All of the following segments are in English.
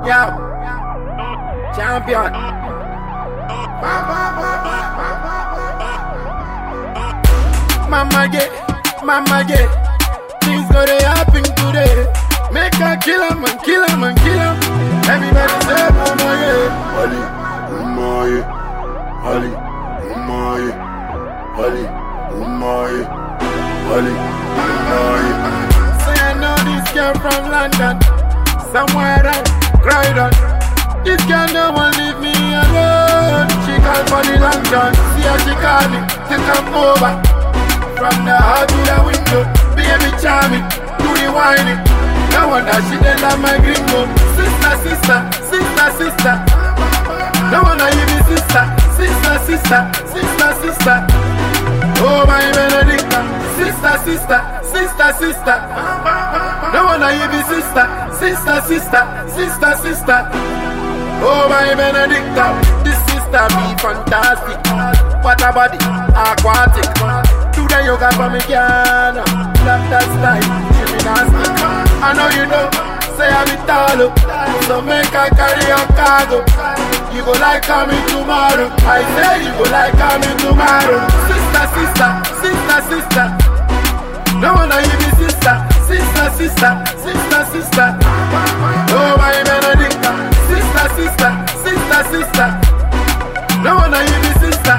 Yo, champion. Mama get, things gonna happen today. Make her kill him and kill him and kill him. Everybody say mama yeah. Ali, Umaye, Ali, Umaye, Ali, Umaye, Ali, Umaye. Say I know this girl from London, somewhere around Croydon. This girl no one leave me alone. She call for the long john. See how she call me to come over. From the heart to the window, baby charming, do the whining. No wonder she did love my gringo. Sister. No wonder you be sister. Oh my Benedicta. Sister. No wonder you be sister. Oh my Benedicta. This sister be fantastic. What a body, aquatic. Do the yoga for me, Ghana. Love that style, gymnastic. I know you know, say I'm Italo. So make her carry your cargo. You go like coming tomorrow. I say you go like coming tomorrow. Sister. No wonder you be sister. Oh my Benedicta. Sister. No wonder you be sister.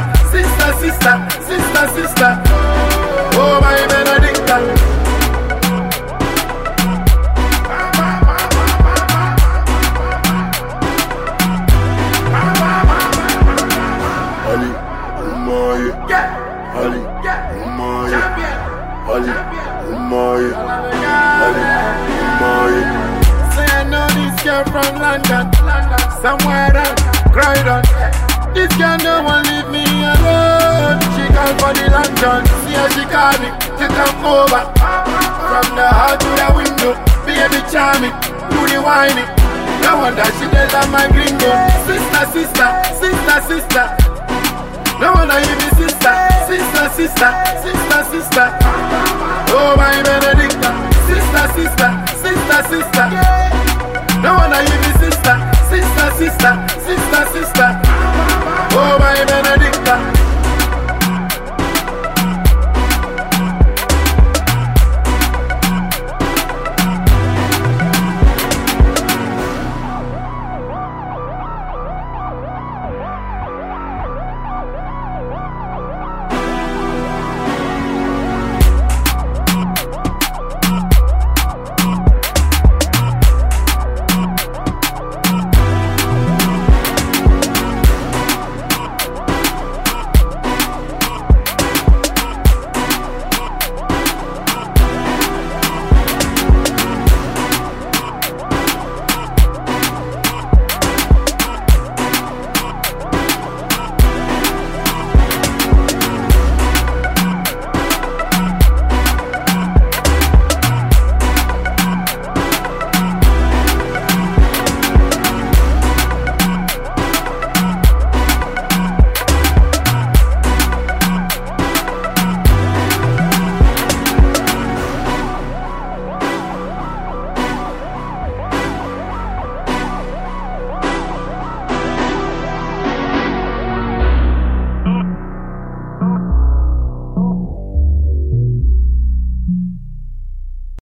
Oh my Benedicta. Ali, Umaye, Ali, Umaye, Ali, Umaye, Ali, Umaye. Say I know this girl from London, somewhere around Croydon. This girl no one leave me alone. She call for the long john. See how she call me to come over. From the heart to the window, baby charming, do the whining. No wonder she did love my gringo. Sister. No wonder you be sister. Oh my Benedicta. Sister. No wonder you be sister.